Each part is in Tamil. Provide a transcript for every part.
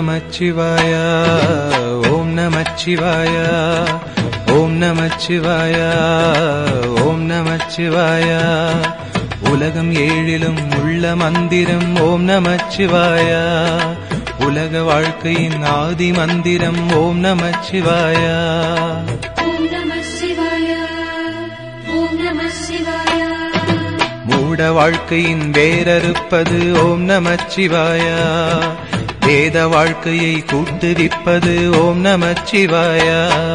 நமச்சிவாய ஓம் நமச்சிவாய ஓம் நமச்சிவாய ஓம் நமச்சிவாய உலகம் ஏழிலும் உள்ள மந்திரம் ஓம் நமச்சிவாய உலக வாழ்க்கையின் ஆதி மந்திரம் ஓம் நமச்சிவாய ஓம் நமசிவாய ஓம் நமசிவாய மூட வாழ்க்கையின் வேரறுப்பது ஓம் நமச்சிவாய வேத வாழ்க்கையை கூட்டுவிப்பது ஓம் நமச்சிவாய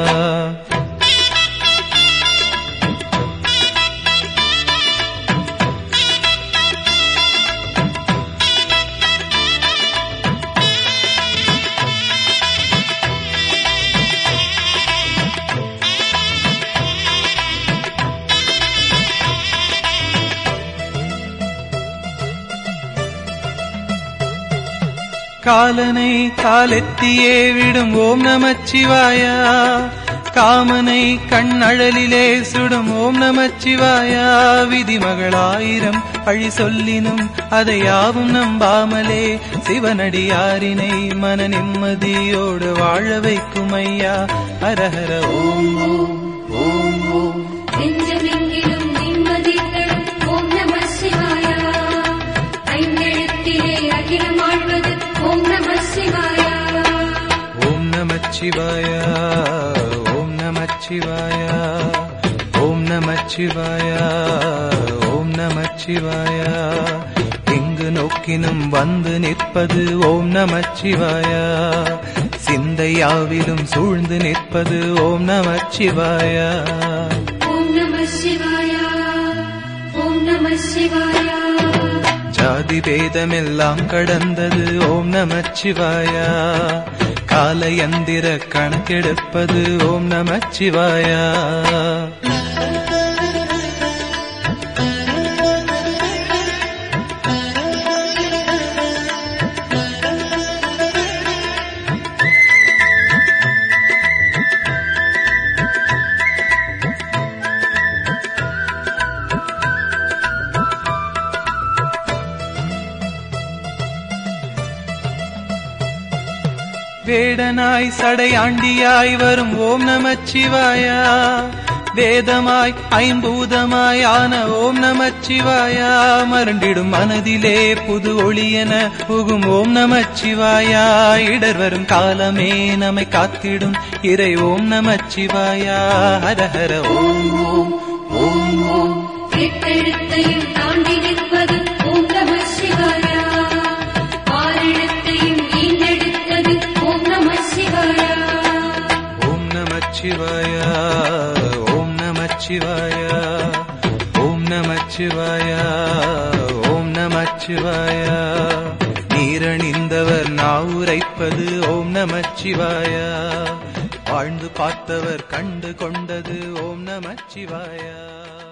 காலனை காலெத்தியே விடும் ஓம் நமச்சிவாய காமனை கண்ணழலிலே சுடும் ஓம் நமச்சிவாய விதிமகளாயிரம் பழி சொல்லினும் அதை யாவும் நம்பாமலே சிவனடியாரினை மன நிம்மதியோடு வாழ வைக்கும் ஐயா ஹரஹர ஓம் ஓம் ஓம் ஓம் நெஞ்சமெங்கிலும் நிம்மதி தரும் ஓம் நமசிவாய ஐந்தெழுத்திலே அகிலம் ஆழ்வது ஓம் நமசிவாய ஓம் நமச்சிவாய ஓம் நமச்சிவாய ஓம் நமச்சிவாய ஓம் நமச்சிவாய எங்கு நோக்கினும் வந்து நிற்பது ஓம் நமச்சிவாய சிந்தையாவிலும் சூழ்ந்து நிற்பது ஓம் நமச்சிவாய ஓம் நமசிவாய ஓம் நமசிவாய ஜாதி பேதமெல்லாம் கடந்தது ஓம் நமச்சிவாய காலயந்திர கணக்கெடுப்பது ஓம் நமச்சிவாய வேடனாய் சடையாண்டியாய் வரும் ஓம் நமச்சிவாய வேதமாய் ஐம்பூதமாய் ஆன ஓம் நமச்சிவாய மருண்டிடும் மனதிலே புது ஒளியென புகும் ஓம் நமச்சிவாய இடர் வரும் காலமே நம்மை காத்திடும் இறை ஓம் நமச்சிவாய ஹரஹர ஓம் ஓம் ஓம் ஓம் எட்டெழுத்தையும் தாண்டி நிற்பது ஓம் நமசிவாய ஆறெழுத்தையும் ஈண்டெடுத்தது ஓம் நமசிவாய ஓம் நமச்சிவாய ஓம் நமச்சிவாய ஓம் நமச்சிவாய ஓம் நமச்சிவாய நீரணிந்தவர் நாவுரைப்பது ஓம் நமச்சிவாய வாழ்ந்து பார்த்தவர் கண்டு கொண்டது ஓம் நமச்சிவாய